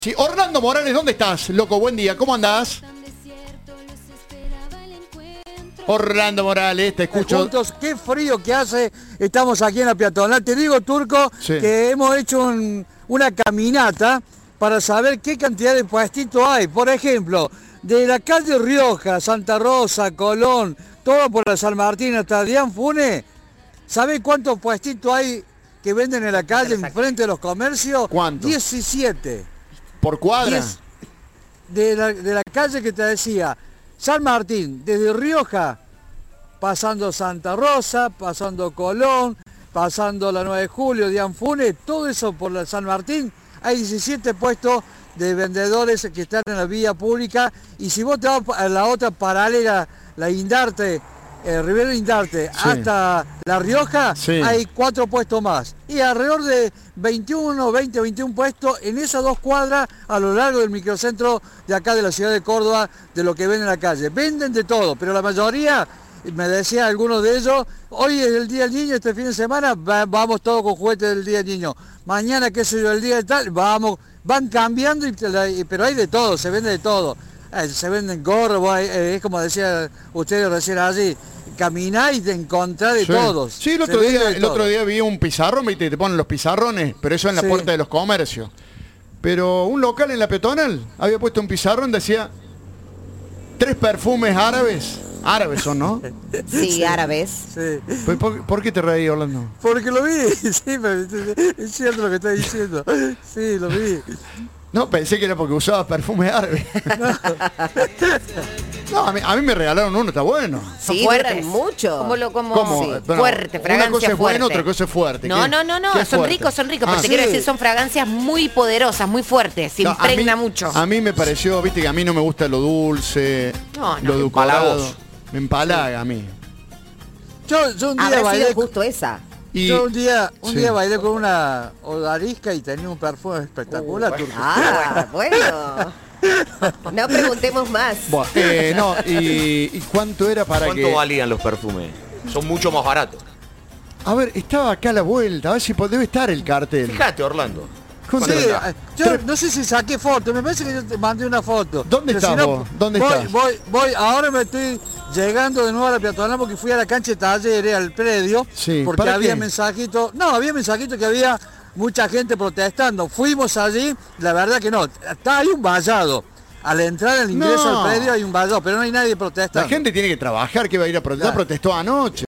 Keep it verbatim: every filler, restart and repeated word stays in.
Sí, Orlando Morales, ¿dónde estás? Loco, buen día, ¿cómo andás? Orlando Morales, te escucho. Juntos, qué frío que hace, estamos aquí en la peatonal. Te digo, Turco, sí, que hemos hecho un, una caminata para saber qué cantidad de puestitos hay. Por ejemplo, de la calle Rioja, Santa Rosa, Colón, todo por la San Martín hasta Dian Funes. ¿Sabés cuántos puestitos hay que venden en la calle, enfrente de los comercios? ¿Cuántos? diecisiete. ¿Por cuadra? diez, de, la, de la calle que te decía, San Martín, desde Rioja, pasando Santa Rosa, pasando Colón, pasando la nueve de julio, Dian Funes, todo eso por la San Martín, hay diecisiete puestos de vendedores que están en la vía pública, y si vos te vas a la otra paralela, la Indarte, eh, Rivero Indarte, sí, hasta La Rioja, sí, hay cuatro puestos más. Y alrededor de veintiuno, veinte, veintiún puestos en esas dos cuadras a lo largo del microcentro de acá de la ciudad de Córdoba, de lo que venden en la calle. Venden de todo, pero la mayoría, me decía algunos de ellos, hoy es el Día del Niño, este fin de semana va, vamos todos con juguetes del Día del Niño. Mañana, qué sé yo, el día de tal, vamos, van cambiando, y, pero hay de todo, se vende de todo. Eh, se venden gorros, eh, es como decía ustedes recién allí, caminar y te encontrás de sí, todos. Sí, el otro, día, el otro día vi un pizarrón, ¿viste? Te ponen los pizarrones, pero eso en la sí, puerta de los comercios. Pero un local en la peatonal había puesto un pizarrón, decía tres perfumes árabes. Árabes son, ¿no? Sí, sí, árabes. Sí. ¿Por, ¿Por qué te reí, Orlando? Porque lo vi, sí, es cierto lo que estás diciendo. Sí, lo vi. No, pensé que era porque usabas perfumes árabes. No, a mí, a mí me regalaron uno, está bueno. Sí, fuertes mucho. ¿Cómo lo como? ¿Cómo? Sí. Bueno, fuerte, fragancia una cosa es fuerte. buena, otra cosa es fuerte. No, ¿Qué? no, no, no, son fuerte? ricos, son ricos, ah, pero te ¿sí? quiero decir, son fragancias muy poderosas, muy fuertes, se no, impregna a mí, mucho. A mí me pareció, viste, que a mí no me gusta lo dulce, no, no, lo edulcorado. Me empalaga a mí. Yo, yo un día Habrá bailé sido justo esa. Y, yo un día, un sí. día bailé con una odalisca y tenía un perfume espectacular. Uh, ah, bueno. No preguntemos más. Bueno, eh, no, y, ¿y cuánto era para ¿Cuánto que...? ¿Cuánto valían los perfumes? Son mucho más baratos. A ver, estaba acá a la vuelta, a ver si debe estar el cartel. Fíjate, Orlando. Sí, yo no sé si saqué foto, me parece que yo te mandé una foto. ¿Dónde estás si no, vos? ¿Dónde voy, estás? Voy, voy, ahora me estoy llegando de nuevo a la peatonal porque fui a la cancha de talleres, al predio, sí, porque había mensajitos, no, había mensajitos que había mucha gente protestando. Fuimos allí, la verdad que no, está ahí un vallado. A la entrada, al ingreso no. al predio hay un vallado, pero no hay nadie protestando. La gente tiene que trabajar, que va a ir a protestar, claro. Protestó anoche.